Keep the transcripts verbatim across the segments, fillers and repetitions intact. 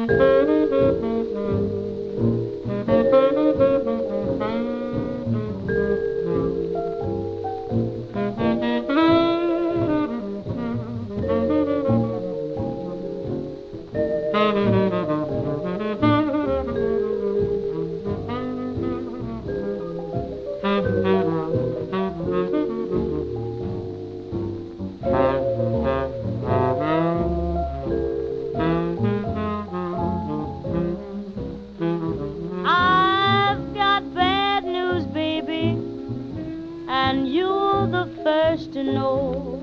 I've got bad news, baby, and you're the first to know.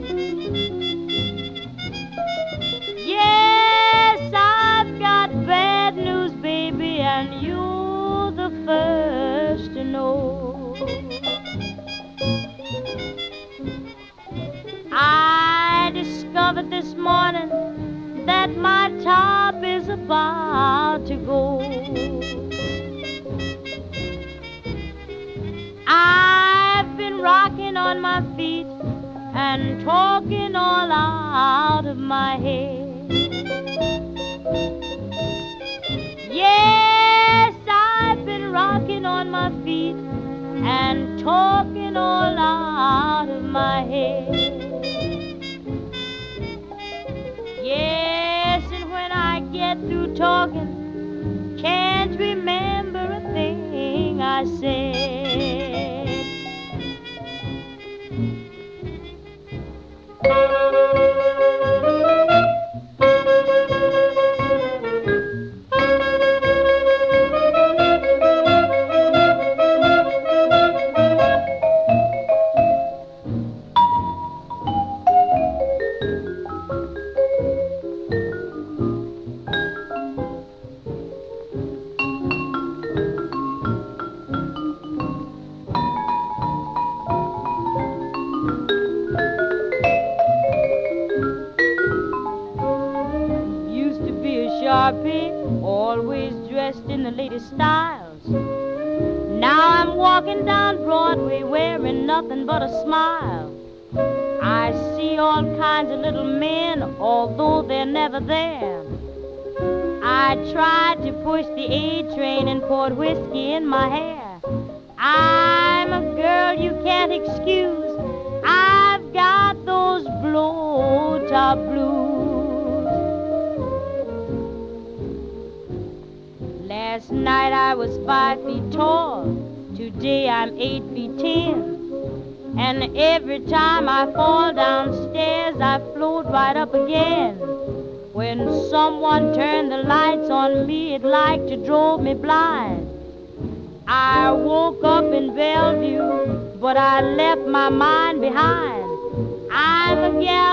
Yes, I've got bad news, baby, and you're the first to know. I discovered this morning that my top is about to go. I've been rocking on my feet and talking all out of my head. Yes, I've been rocking on my feet and talking all out of my head. Yes, and when I get through talking, can't remember a thing I said. Sharpie, always dressed in the latest styles. Now I'm walking down Broadway wearing nothing but a smile. I see all kinds of little men, although they're never there. I tried to push the A train and poured whiskey in my hair. I'm a girl you can't excuse. I've got those blow-top blues. Last night I was five feet tall, today I'm eight feet ten. And every time I fall downstairs, I float right up again. When someone turned the lights on me, it like to drove me blind. I woke up in Bellevue, but I left my mind behind. I'm a gal